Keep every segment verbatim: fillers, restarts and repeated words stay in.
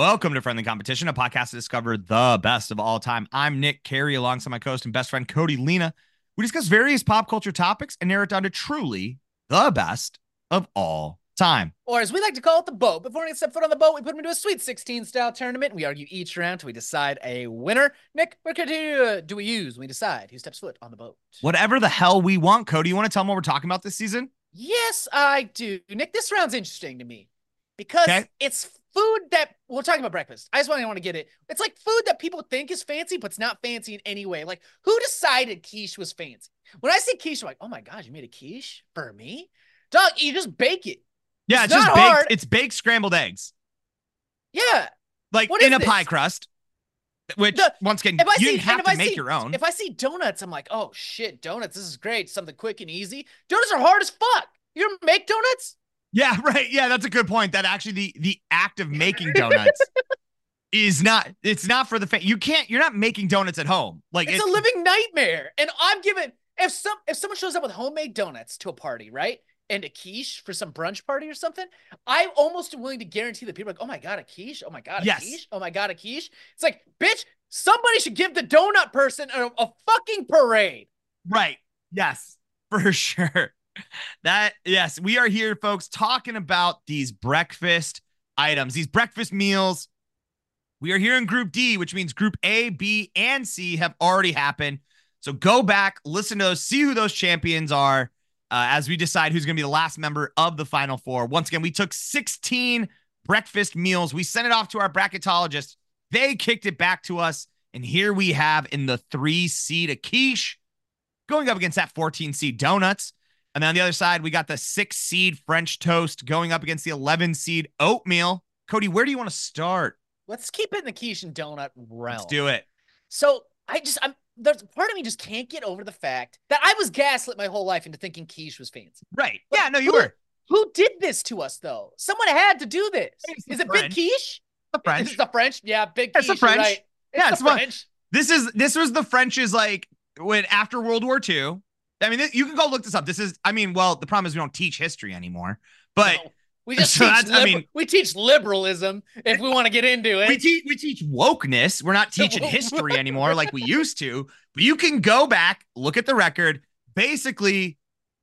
Welcome to Friendly Competition, a podcast to discover the best of all time. I'm Nick Carey, alongside my co-host and best friend Cody Lena. We discuss various pop culture topics and narrow it down to truly the best of all time. Or as we like to call it, the boat. Before we step foot on the boat, we put them into a Sweet sixteen style tournament. We argue each round till we decide a winner. Nick, what criteria do we use when we decide who steps foot on the boat? Whatever the hell we want. Cody, you want to tell them what we're talking about this season? Yes, I do. Nick, this round's interesting to me because Okay. it's food that we're talking about breakfast. I just want to want to get it. It's like food that people think is fancy, but it's not fancy in any way. Like, who decided quiche was fancy? When I say quiche, I'm like, oh my God, you made a quiche for me? Dog, you just bake it. Yeah, it's, it's, it's just baked. Hard. It's baked scrambled eggs. Yeah. Like what in a this? pie crust, which the, once again, you see, didn't have to make see, your own. If I see donuts, I'm like, oh shit, donuts, this is great. Something quick and easy. Donuts are hard as fuck. You ever make donuts? Yeah, right. Yeah, that's a good point. That actually the the act of making donuts is not, it's not for the fan. You can't, you're not making donuts at home. Like it's, it's a living nightmare. And I'm giving, if some if someone shows up with homemade donuts to a party, right? And a quiche for some brunch party or something, I'm almost willing to guarantee that people are like, oh my God, a quiche? Oh my God, a yes. quiche? Oh my God, a quiche? It's like, bitch, somebody should give the donut person a, a fucking parade. Right. Yes, for sure. That, yes, we are here, folks, talking about these breakfast items, these breakfast meals. We are here in Group D, which means Group A, B, and C have already happened. So go back, listen to those, see who those champions are uh, as we decide who's going to be the last member of the Final Four. Once again, we took sixteen breakfast meals. We sent it off to our bracketologist. They kicked it back to us. And here we have in the three seed a quiche going up against that fourteen seed donuts. And then on the other side, we got the six seed French toast going up against the eleven seed oatmeal. Cody, where do you want to start? Let's keep it in the quiche and donut realm. Let's do it. So I just, I'm, there's part of me just can't get over the fact that I was gaslit my whole life into thinking quiche was fancy. Right. But yeah, no, you who, were. Who did this to us, though? Someone had to do this. Is it French. Big Quiche? The French. It's the French. Yeah, Big It's Quiche. the French. Right. It's yeah, the it's French. This is this was the French's like when after World War Two. I mean, you can go look this up. This is, I mean, well, the problem is we don't teach history anymore, but no, we just so teach. Liber- I mean, we teach liberalism if we want to get into it. We teach we teach wokeness. We're not teaching history anymore like we used to. But you can go back, look at the record. Basically,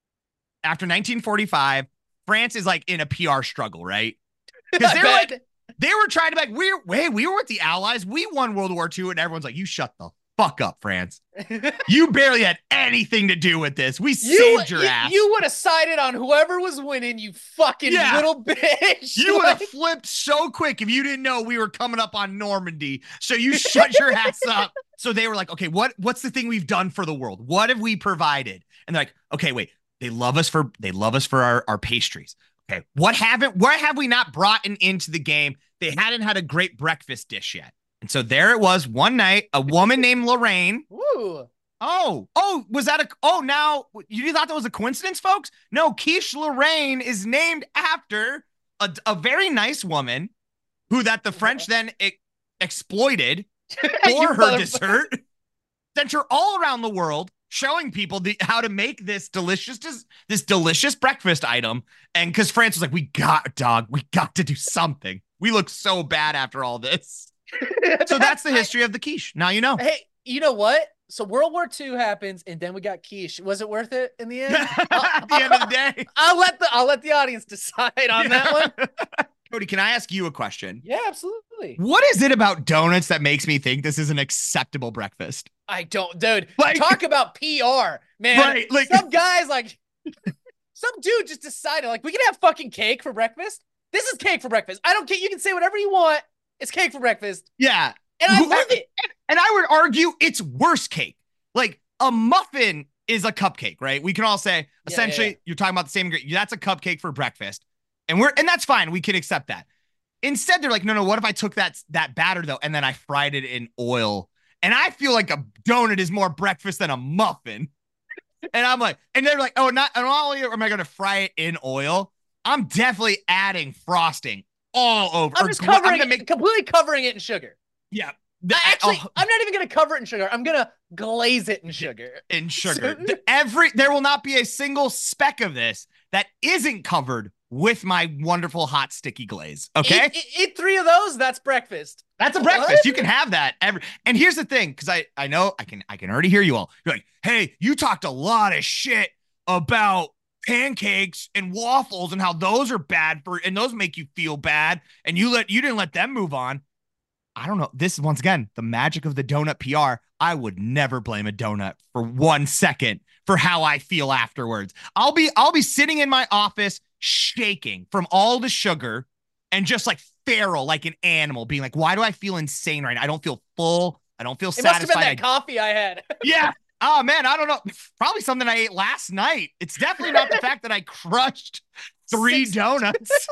after nineteen forty-five, France is like in a P R struggle, right? Because they're like they were trying to be like, we're wait, we were with the Allies. We won World War Two, and everyone's like, you shut the fuck up, France. You barely had anything to do with this. We you, saved your you, ass. You would have sided on whoever was winning, you fucking yeah. little bitch. You would have flipped so quick if you didn't know we were coming up on Normandy. So you shut your ass up. So they were like, okay, what, what's the thing we've done for the world? What have we provided? And they're like, okay, wait, they love us for, they love us for our, our pastries. Okay. What haven't, what have we not brought in, into the game? They hadn't had a great breakfast dish yet. And so there it was one night, a woman named Lorraine. Ooh. Oh, oh, was that a, oh, now you thought that was a coincidence, folks? No, Quiche Lorraine is named after a, a very nice woman who that the French then e- exploited for her dessert. Sent her all around the world, showing people the, how to make this delicious, this delicious breakfast item. And because France was like, we got, dog, we got to do something. We look so bad after all this. So that's the history of the quiche. Now you know. Hey, you know what? So World War Two happens, and then we got quiche. Was it worth it in the end? At the end of the day, I'll let the I'll let the audience decide on that one. Cody, can I ask you a question? Yeah, absolutely. What is it about donuts that makes me think this is an acceptable breakfast? I don't, dude. Like, talk about P R, man. Right, like some guys, like some dude, just decided, like, we can have fucking cake for breakfast. This is cake for breakfast. I don't care. You can say whatever you want. It's cake for breakfast. Yeah. And I love it. And I would argue it's worse cake. Like a muffin is a cupcake, right? We can all say, essentially, yeah, yeah, yeah. You're talking about the same, that's a cupcake for breakfast. And we're, and that's fine. We can accept that. Instead, they're like, no, no, what if I took that, that batter though, and then I fried it in oil? And I feel like a donut is more breakfast than a muffin. And I'm like, and they're like, oh, not, not only am I going to fry it in oil, I'm definitely adding frosting all over. I'm just covering I'm it, make, completely covering it in sugar. Yeah. The, Actually, oh, I'm not even going to cover it in sugar. I'm going to glaze it in sugar. In sugar. Every, there will not be a single speck of this that isn't covered with my wonderful hot sticky glaze. Okay. Eat, eat, eat three of those. That's breakfast. That's a breakfast. What? You can have that every. And here's the thing, because I I know I can I can already hear you all. You're like, hey, you talked a lot of shit about pancakes and waffles and how those are bad for, and those make you feel bad, and you let you didn't let them move on. I don't know. This is once again the magic of the donut P R. I would never blame a donut for one second for how I feel afterwards. I'll be I'll be sitting in my office shaking from all the sugar and just like feral, like an animal, being like, why do I feel insane right now? I don't feel full. I don't feel it satisfied. It must have been that I, coffee I had. Yeah. Oh man, I don't know. Probably something I ate last night. It's definitely not the fact that I crushed three Six. donuts.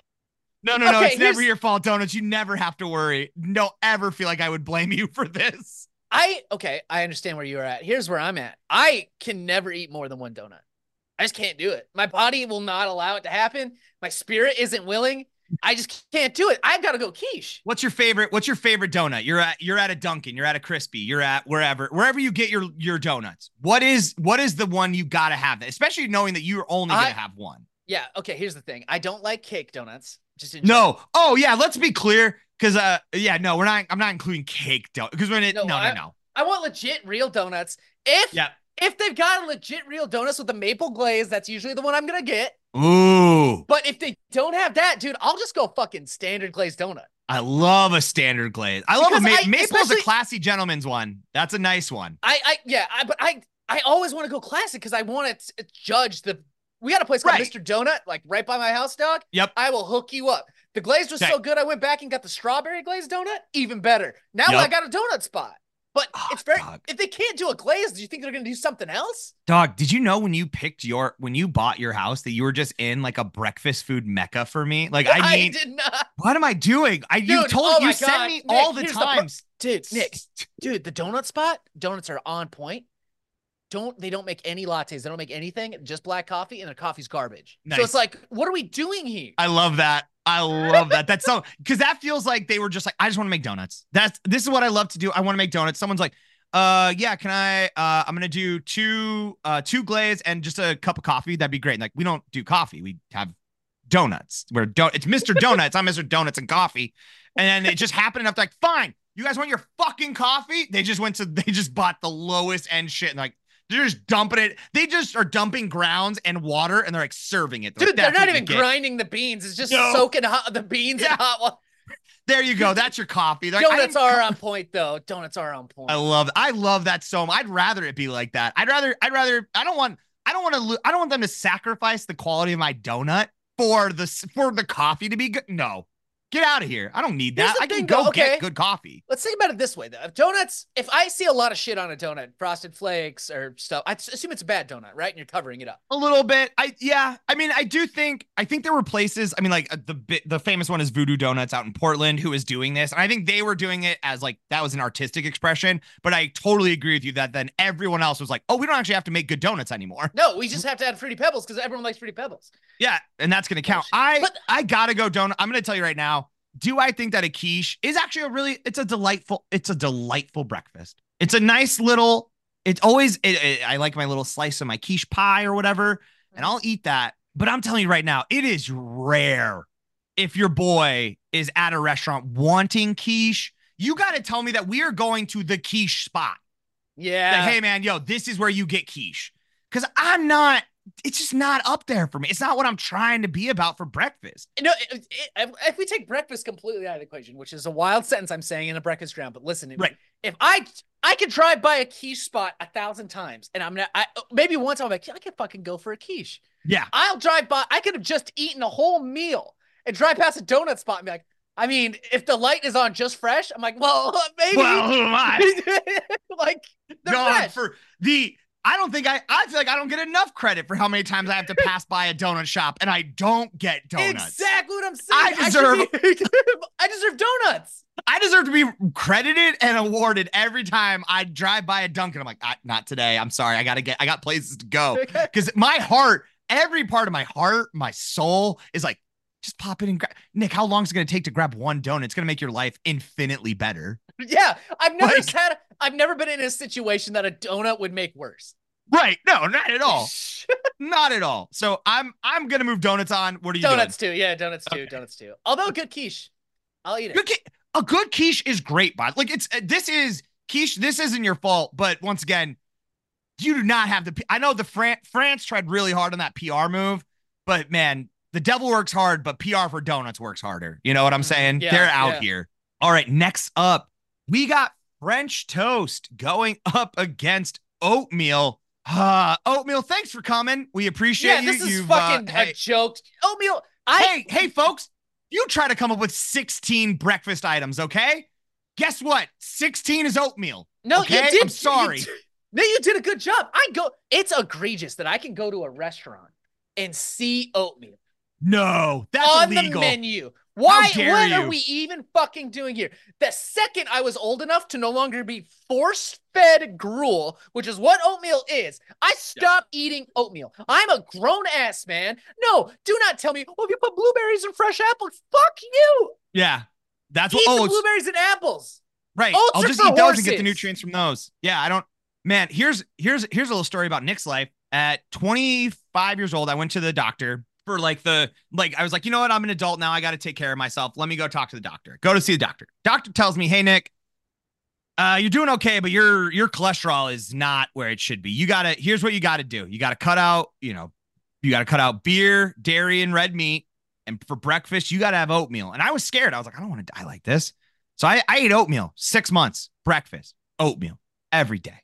No, no, no. Okay, it's never your fault, donuts. You never have to worry. Don't ever feel like I would blame you for this. I, okay, I understand where you're at. Here's where I'm at. I can never eat more than one donut. I just can't do it. My body will not allow it to happen. My spirit isn't willing. I just can't do it. I've got to go quiche. What's your favorite? What's your favorite donut? You're at you're at a Dunkin', you're at a Crispy, you're at wherever wherever you get your your donuts. What is what is the one you got to have? Especially knowing that you're only going to have one. Yeah. Okay. Here's the thing. I don't like cake donuts. Just enjoy. No. Oh yeah. Let's be clear. Cause uh yeah no we're not. I'm not including cake donuts because when it no no I, no no. I want legit real donuts. If yeah. If they've got a legit real donuts with the maple glaze, that's usually the one I'm gonna get. Ooh. But if they don't have that, dude, I'll just go fucking standard glazed donut. I love a standard glaze. I love because a ma- I, maple's a classy gentleman's one. That's a nice one. I I yeah. I but I I always want to go classic because I want to judge the. We got a place called right. Mister Donut, like right by my house, dog. Yep. I will hook you up. The glaze was okay. so good, I went back and got the strawberry glazed donut. Even better. Now yep. I got a donut spot. But oh, it's very, dog. If they can't do a glaze, do you think they're going to do something else? Dog, did you know when you picked your, when you bought your house that you were just in like a breakfast food mecca for me? Like, I mean, I did not. What am I doing? I, dude, you told, oh you send me Nick, all the times. The dude, Nick, dude, the donut spot, donuts are on point. Don't, they don't make any lattes. They don't make anything, just black coffee, and the coffee's garbage. Nice. So it's like, what are we doing here? I love that. I love that. That's so, because that feels like they were just like, I just want to make donuts. That's, this is what I love to do. I want to make donuts. Someone's like, uh, yeah, can I, uh, I'm going to do two, uh, two glaze and just a cup of coffee. That'd be great. And like, we don't do coffee. We have donuts. We're don't, it's Mister Donuts. I'm Mister Donuts and coffee. And then it just happened enough to like, fine, you guys want your fucking coffee? They just went to, they just bought the lowest end shit and like, they're just dumping it. They just are dumping grounds and water, and they're like serving it. They're Dude, like, they're not even grinding the beans. It's just no. soaking hot, the beans yeah. in hot water. There you go. That's your coffee. They're Donuts like, are on point, though. Donuts are on point. I love. I love that so much. I'd rather it be like that. I'd rather. I'd rather. I don't want. I don't want to. I don't want them to sacrifice the quality of my donut for the for the coffee to be good. No. Get out of here. I don't need that. I can go though, okay. get good coffee. Let's think about it this way, though. If donuts, if I see a lot of shit on a donut, Frosted Flakes or stuff, I assume it's a bad donut, right? And you're covering it up. A little bit. I Yeah. I mean, I do think, I think there were places, I mean, like the the famous one is Voodoo Donuts out in Portland who is doing this. And I think they were doing it as like, that was an artistic expression. But I totally agree with you that then everyone else was like, oh, we don't actually have to make good donuts anymore. No, we just have to add Fruity Pebbles because everyone likes Fruity Pebbles. Yeah. And that's going to count. I, but, I got to go donut. I'm going to tell you right now. Do I think that a quiche is actually a really, it's a delightful, it's a delightful breakfast. It's a nice little, it's always, it, it, I like my little slice of my quiche pie or whatever, and I'll eat that. But I'm telling you right now, it is rare if your boy is at a restaurant wanting quiche. You got to tell me that we are going to the quiche spot. Yeah. Like, hey man, yo, this is where you get quiche. Cause I'm not, it's just not up there for me. It's not what I'm trying to be about for breakfast. No, it, it, if we take breakfast completely out of the equation, which is a wild sentence I'm saying in a breakfast ground, but listen, if, right. if I I could drive by a quiche spot a thousand times, and I'm not, I, maybe once I'm like, I could fucking go for a quiche. Yeah, I'll drive by. I could have just eaten a whole meal and drive past a donut spot and be like, I mean, if the light is on just fresh, I'm like, well, maybe. Well, who am I? Like, God, fresh. For the. I don't think I, I feel like I don't get enough credit for how many times I have to pass by a donut shop and I don't get donuts. Exactly what I'm saying. I deserve, I, be, I deserve donuts. I deserve to be credited and awarded every time I drive by a Dunkin'. I'm like, not today. I'm sorry. I got to get, I got places to go. Because my heart, every part of my heart, my soul is like, just pop in and grab. Nick, how long is it going to take to grab one donut? It's going to make your life infinitely better. Yeah. I've never like, had, I've never been in a situation that a donut would make worse. Right. No, not at all. Not at all. So I'm I'm gonna move donuts on. What are you Donuts doing? too. Yeah, donuts too. Okay. Donuts too. Although good quiche, I'll eat it. Good a good quiche is great, bud. Like it's this is quiche. This isn't your fault, but once again, you do not have the. I know the Fran- France tried really hard on that P R move, but man, the devil works hard, but P R for donuts works harder. You know what I'm saying? Yeah, They're out yeah. here. All right, next up, we got French toast going up against oatmeal. Uh, oatmeal, thanks for coming. We appreciate yeah, you. This is You've, fucking uh, a hey, joke. Oatmeal. I hey, hey, folks, you try to come up with sixteen breakfast items, okay? Guess what? sixteen is oatmeal. No, okay? you did. I'm sorry. You did, no, you did a good job. I go. It's egregious that I can go to a restaurant and see oatmeal. No, that's on illegal. the menu. Why? dare What you. are we even fucking doing here? The second I was old enough to no longer be force-fed gruel, which is what oatmeal is, I stopped yeah. eating oatmeal. I'm a grown-ass man. No, do not tell me, oh, if you put blueberries and fresh apples, fuck you. Yeah, that's Eat what. the Oh, blueberries and apples. Right. Oats I'll just eat eat those horses. and get the nutrients from those. Yeah, I don't. Man, here's here's here's a little story about Nick's life. At twenty-five years old, I went to the doctor. For like the, like, I was like, you know what? I'm an adult now. I got to take care of myself. Let me go talk to the doctor. Go to see the doctor. Doctor tells me, hey, Nick, uh, you're doing okay, but your, your cholesterol is not where it should be. You got to, here's what you got to do. You got to cut out, you know, you got to cut out beer, dairy, and red meat. And for breakfast, you got to have oatmeal. And I was scared. I was like, I don't want to die like this. So I, I ate oatmeal, six months, breakfast, oatmeal every day.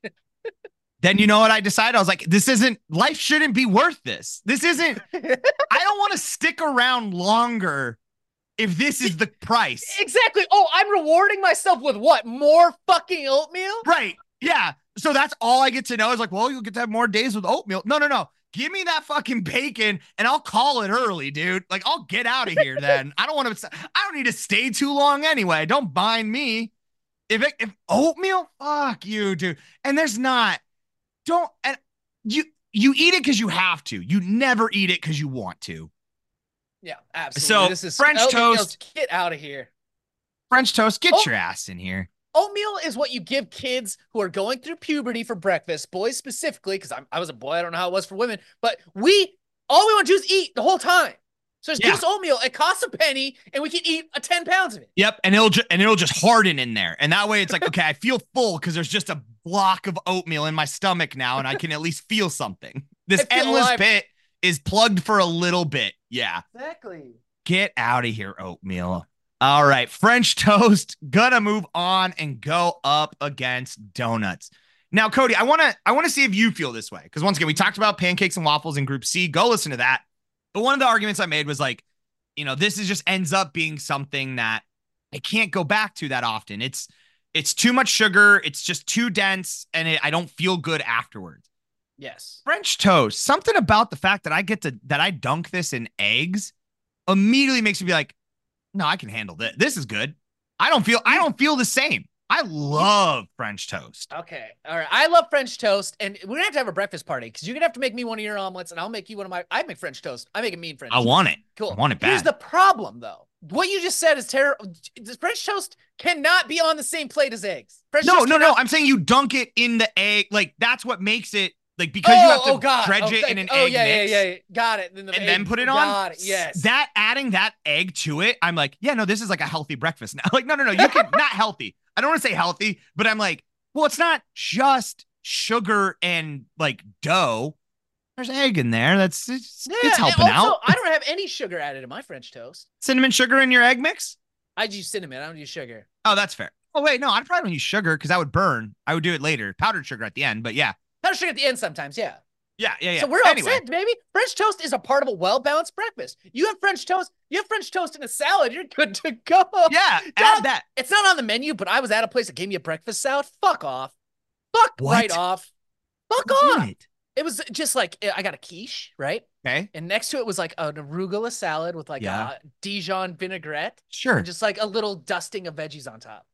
Then you know what I decided? I was like, this isn't, life shouldn't be worth this. This isn't, I don't want to stick around longer if this is the price. Exactly. Oh, I'm rewarding myself with what? More fucking oatmeal? Right. Yeah. So that's all I get to know is like, well, you'll get to have more days with oatmeal. No, no, no. Give me that fucking bacon and I'll call it early, dude. Like, I'll get out of here then. I don't want to, I don't need to stay too long anyway. Don't bind me. If it, if oatmeal, fuck you, dude. And there's not, Don't and you you eat it because you have to. You never eat it because you want to. Yeah, absolutely. So this is French toast. Get out of here. French toast. Get oh, your ass in here. Oatmeal is what you give kids who are going through puberty for breakfast. Boys specifically, because I was a boy. I don't know how it was for women, but we all we want to do is eat the whole time. So just yeah. give us oatmeal. It costs a penny, and we can eat a ten pounds of it. Yep, and it'll ju- and it'll just harden in there, and that way it's like, okay, I feel full because there's just a block of oatmeal in my stomach now, and I can at least feel something. This endless alive. pit is plugged for a little bit. Yeah, exactly. Get out of here, oatmeal. All right, French toast. Gonna move on and go up against donuts. Now, Cody, I wanna I wanna see if you feel this way because once again, we talked about pancakes and waffles in Group C. Go listen to that. But one of the arguments I made was like, you know, this is just ends up being something that I can't go back to that often. It's it's too much sugar. It's just too dense, and it, I don't feel good afterwards. Yes. French toast. Something about the fact that I get to that I dunk this in eggs immediately makes me be like, no, I can handle this. This is good. I don't feel I don't feel the same. I love French toast. Okay. All right. I love French toast. And we're going to have to have a breakfast party because you're going to have to make me one of your omelets and I'll make you one of my. I make French toast. I make a mean French I toast. want it. Cool. I want it bad. Here's the problem, though. What you just said is terrible. The French toast cannot be on the same plate as eggs. French no, toast no, cannot- no. I'm saying you dunk it in the egg. Like, that's what makes it. Like, because oh, you have to oh, God. dredge oh, it in an oh, egg yeah, mix. yeah, yeah, yeah. Got it. Then the and egg, then put it on. Got it. Yes. That adding that egg to it, I'm like, yeah, no, this is like a healthy breakfast now. Like, no, no, no. You can not healthy. I don't want to say healthy, but I'm like, well, it's not just sugar and like dough. There's egg in there. That's it's, yeah, it's helping also, out. I don't have any sugar added in my French toast. Cinnamon sugar in your egg mix? I use cinnamon. I don't use sugar. Oh, that's fair. Oh, wait, no, I'd probably use sugar because that would burn. I would do it later. Powdered sugar at the end, but yeah. Powdered sugar at the end sometimes, yeah. Yeah, yeah, yeah. So we're anyway. upset, baby. French toast is a part of a well-balanced breakfast. You have French toast, you have French toast in a salad, you're good to go. Yeah, Dog, add that. It's not on the menu, but I was at a place that gave me a breakfast salad. Fuck off. Fuck what? right off. Fuck What's off. It? it was just like, I got a quiche, right? Okay. And next to it was like an arugula salad with like yeah. a Dijon vinaigrette. Sure. And just like a little dusting of veggies on top.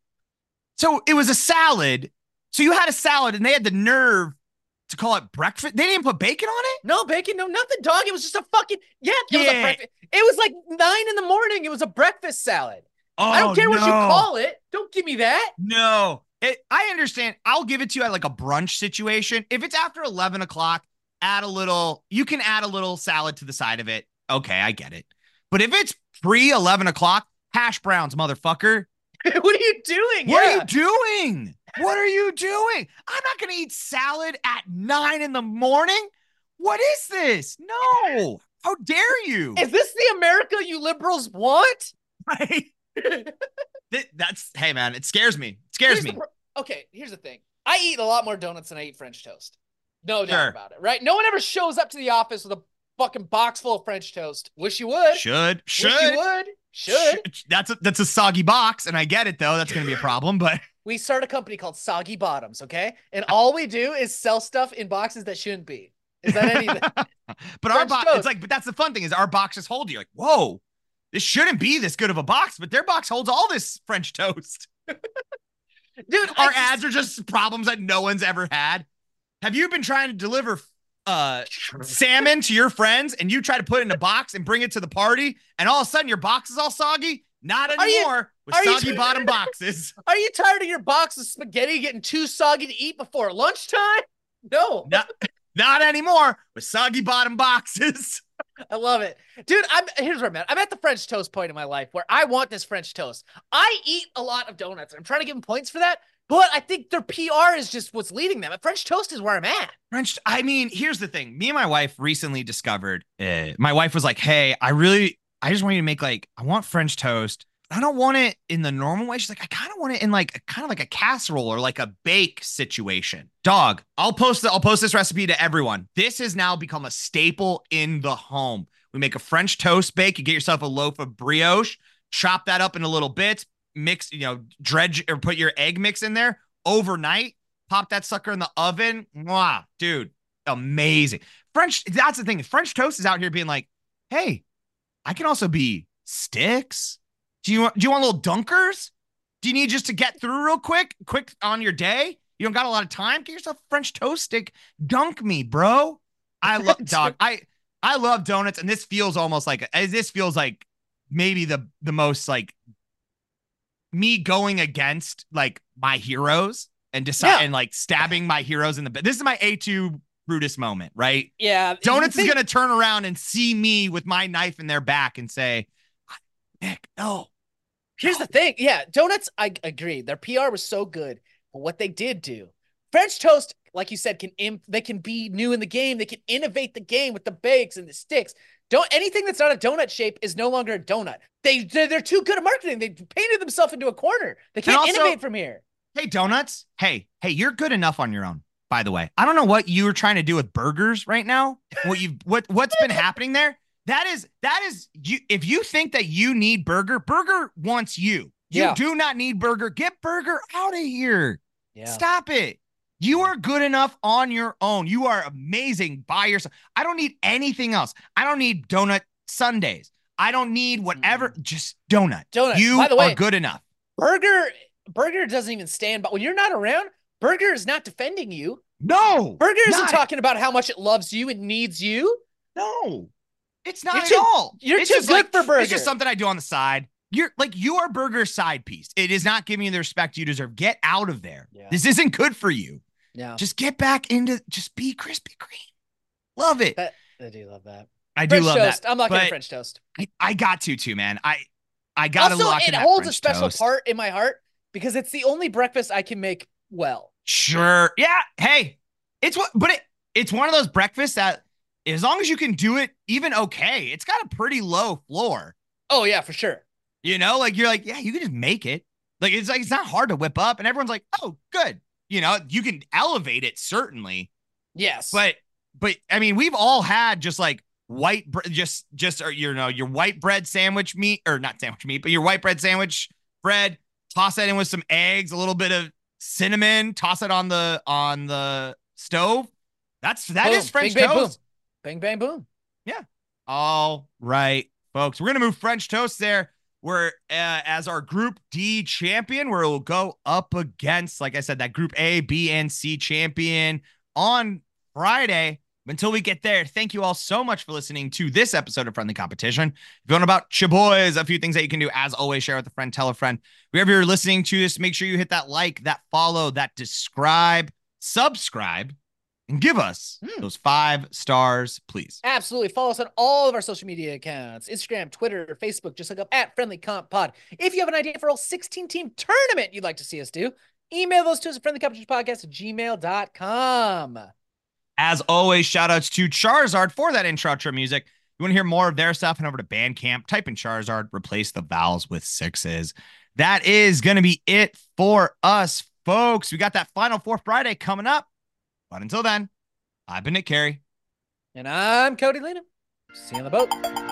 So it was a salad. So you had a salad and they had the nerve to call it breakfast. They didn't put bacon on it? No bacon, no nothing, dog. It was just a fucking, yeah, it yeah. was a breakfast. It was like nine in the morning. It was a breakfast salad. Oh, I don't care no. what you call it. Don't give me that. No. It, I understand. I'll give it to you at like a brunch situation. If it's after eleven o'clock, add a little, you can add a little salad to the side of it. Okay, I get it. But if it's pre eleven o'clock, hash browns, motherfucker. What are you doing? What yeah. are you doing? What are you doing? I'm not going to eat salad at nine in the morning. What is this? No. How dare you? Is this the America you liberals want? Right. That's, hey, man, it scares me. It scares here's me. The, okay, here's the thing. I eat a lot more donuts than I eat French toast. No doubt Sure. about it, right? No one ever shows up to the office with a fucking box full of French toast. Wish you would. Should. Should. Wish you would. Should. Should. That's a, that's a soggy box, and I get it, though. That's going to be a problem, but... We start a company called Soggy Bottoms, okay? And all we do is sell stuff in boxes that shouldn't be. Is that anything? But our box, it's like, but that's the fun thing is our boxes hold you. Like, whoa, this shouldn't be this good of a box, but their box holds all this French toast. Dude, our just, ads are just problems that no one's ever had. Have you been trying to deliver uh, salmon to your friends and you try to put it in a box and bring it to the party and all of a sudden your box is all soggy? Not anymore you, with soggy you, bottom boxes. Are you tired of your box of spaghetti getting too soggy to eat before lunchtime? No. Not, not anymore with soggy bottom boxes. I love it. Dude, I'm here's where I'm at. I'm at the French toast point in my life where I want this French toast. I eat a lot of donuts. I'm trying to give them points for that, but I think their P R is just what's leading them. French toast is where I'm at. French, I mean, here's the thing. Me and my wife recently discovered, uh, my wife was like, hey, I really, I just want you to make like, I want French toast. I don't want it in the normal way. She's like, I kind of want it in like a, kind of like a casserole or like a bake situation. Dog, I'll post the, I'll post this recipe to everyone. This has now become a staple in the home. We make a French toast bake. You get yourself a loaf of brioche, chop that up into little bits, mix, you know, dredge or put your egg mix in there overnight. Pop that sucker in the oven. Wow, dude, amazing. French, that's the thing. French toast is out here being like, hey, I can also be sticks. Do you want, do you want little dunkers? Do you need just to get through real quick, quick on your day? You don't got a lot of time. Get yourself a French toast stick. Dunk me, bro. I love dog. I, I love donuts. And this feels almost like, this feels like maybe the, the most like me going against like my heroes and decide yeah. and like stabbing my heroes in the bed. This is my A two Brutus moment, right? Yeah. Donuts think- is going to turn around and see me with my knife in their back and say, Nick, no. Here's no. the thing. Yeah, donuts, I agree. Their P R was so good. But what they did do, French toast, like you said, can imp- they can be new in the game. They can innovate the game with the bakes and the sticks. Don't anything that's not a donut shape is no longer a donut. They they're, they're too good at marketing. They painted themselves into a corner. They can't also innovate from here. Hey, donuts. Hey, hey, you're good enough on your own. By the way, I don't know what you were trying to do with burgers right now. What you what what's been happening there? That is, that is, you. If you think that you need Burger, Burger wants you. You yeah. do not need Burger. Get Burger out of here. Yeah. Stop it. You are good enough on your own. You are amazing by yourself. I don't need anything else. I don't need donut sundaes. I don't need whatever. Mm. Just donut. Donut. You by the way, are good enough. Burger, Burger doesn't even stand, but when you're not around, Burger is not defending you. No. Burger isn't not. talking about how much it loves you and needs you. No. It's not you're at too, all. You're it's too just good like, for Burger. It's just something I do on the side. You're like, you are Burger's side piece. It is not giving you the respect you deserve. Get out of there. Yeah. This isn't good for you. Yeah. Just get back into, just be Krispy Kreme. Love it. That, I do love that. I French do love toast. that. I'm not getting French toast. I, I got to too, man. I, I got to also, lock in it that holds French a special toast. part in my heart because it's the only breakfast I can make well. Sure. Yeah. Hey, it's what, but it, it's one of those breakfasts that, as long as you can do it even okay, it's got a pretty low floor. Oh, yeah, for sure. You know, like you're like, yeah, you can just make it. Like, it's like, it's not hard to whip up. And everyone's like, oh, good. You know, you can elevate it, certainly. Yes. But, but I mean, we've all had just like white, bre- just, just, or, you know, your white bread sandwich meat, or not sandwich meat, but your white bread sandwich bread, toss that in with some eggs, a little bit of cinnamon, toss it on the, on the stove. That's, that boom. is French bang, toast. Bang, bang, boom. Yeah. All right, folks. We're going to move French toast there. We're uh, as our Group D champion, where we'll go up against, like I said, that Group A, B, and C champion on Friday. Until we get there, thank you all so much for listening to this episode of Friendly Competition. If you want about your boys, a few things that you can do, as always, share with a friend, tell a friend. Wherever you're listening to this, make sure you hit that like, that follow, that describe, subscribe, and give us mm. those five stars, please. Absolutely. Follow us on all of our social media accounts, Instagram, Twitter, Facebook. Just look up at Friendly Comp Pod. If you have an idea for a sixteen-team tournament you'd like to see us do, email those to us at friendly competition podcast at gmail dot com. As always, shout outs to Charizard for that intro outro music. You want to hear more of their stuff, head over to Bandcamp, type in Charizard, replace the vowels with sixes. That is going to be it for us, folks. We got that Final Four Friday coming up. But until then, I've been Nick Carey. And I'm Cody Lena. See you on the boat.